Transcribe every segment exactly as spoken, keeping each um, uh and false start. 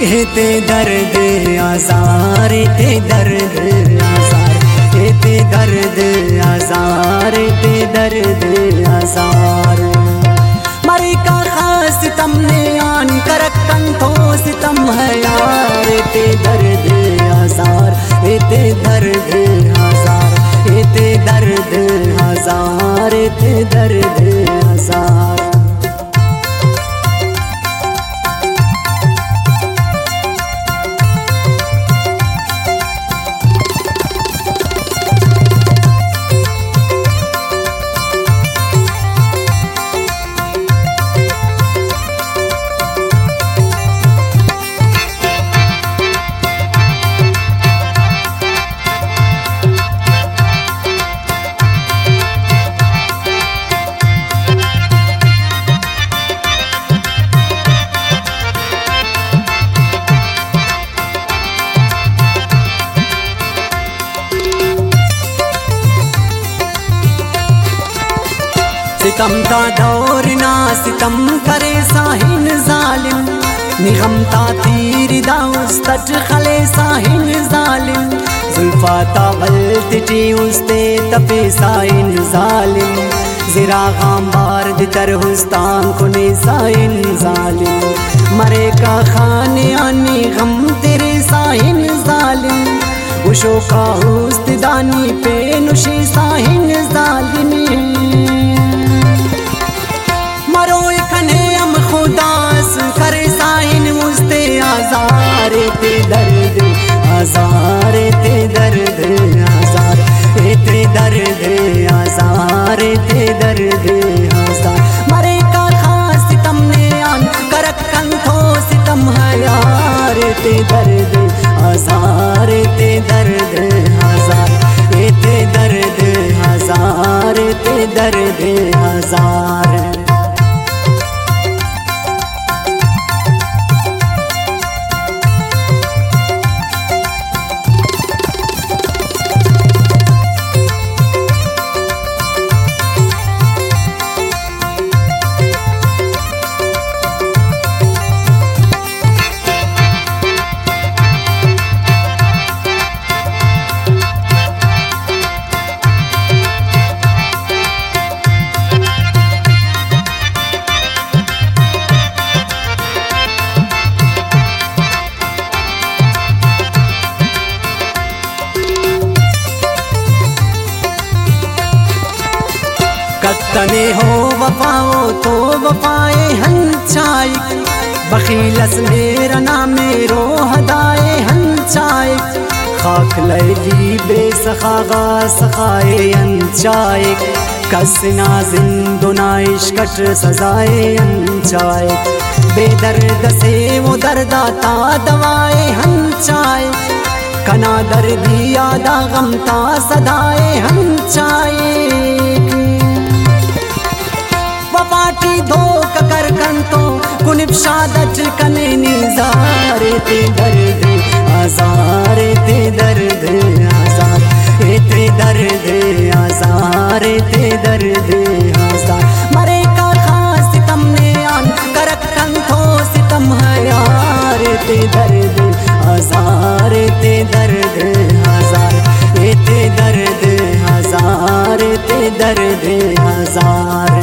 ते दर्द आज़ार ते दर्द आज़ार ते दर्द आज़ार ते दर्द आज़ार मरे का खास तमने आन करकन तो सितम है यार ते दर्द आज़ार ते दर्द आज़ार ते दर्द आज़ार ते दर्द आज़ार सितम ता दौर ना सितम करे साहिन जालिम निगमता तीर दाउस्तट खले साहिन जालिम जुल्फा तावल तिटी उस्ते तपे साहिन जालिम ज़रा गांबार दितर हुस्तान कुने साहिन जालिम मरे का खाने आनी गम तेरे साहिन जालिम उशो का हुस्त दानी पे नुशी साहिन जालिम करे साहिन मुझते आज़ार ते दर्द आज़ार ते दर्द आज़ार ते दर्द आज़ार ते दर्द आज़ार मरे का खास सितम ने आन करकन थो सितम है यार ते दर्द आज़ार ते दर्द आज़ार ते दर्द आज़ार ते दर्द आज़ार तने हो वफाओ तो वफाए हंचाई बखीलस मेरा नाम मेरो हदाए हंचाई खाक लैली बेसखागा सखाए हंचाई कसना जिंदुना इश्कट सजाए हंचाई बेदर्द से वो दर्दाता दवाए हंचाई कना दर्दी यादा गमता सदाए हंचाई वफाटी धोक कर कंतो कुनिब शादत कने निज़ार ते दर्द आज़ार ते दर्द आज़ार ते दर्द आज़ार ते दर्द आज़ार मरे का खास सितम ने आन करक कंतो सितम है यार ते दर्द आज़ार ते दर्द आज़ार ते दर्द आज़ार ते दर्द आज़ार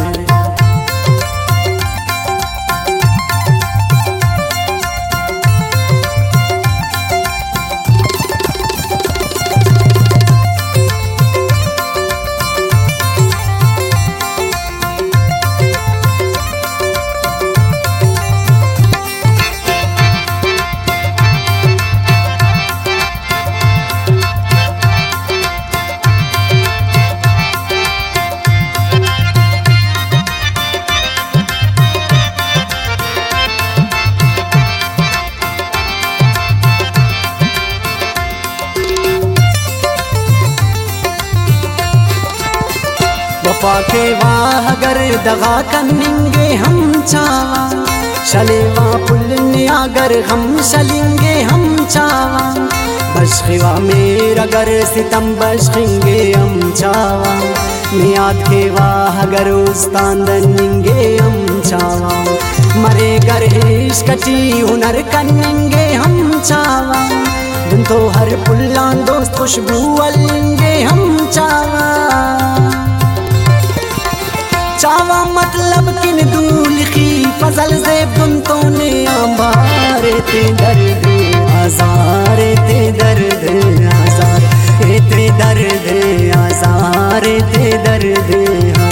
वफा के वाह अगर दगा करेंगे हम चावा शलेवा पुलने अगर हम शलेंगे हम चावा बशवा मेर अगर सितम बशेंगे हम चावा मियाद के वाह अगर उस्तान दनेंगे हम चावा मरे गर इश्कटी हुनर कन्नेंगे हम चावा दिन तो हर पुल्ला दोस्त खुशबू अलेंगे हम चावा चावा मतलब किन दूल की फजल से तुम तो ने अंबारे ते दर्द आज़ार ते दर्द आज़ार ते दर्द आज़ार ते दर्द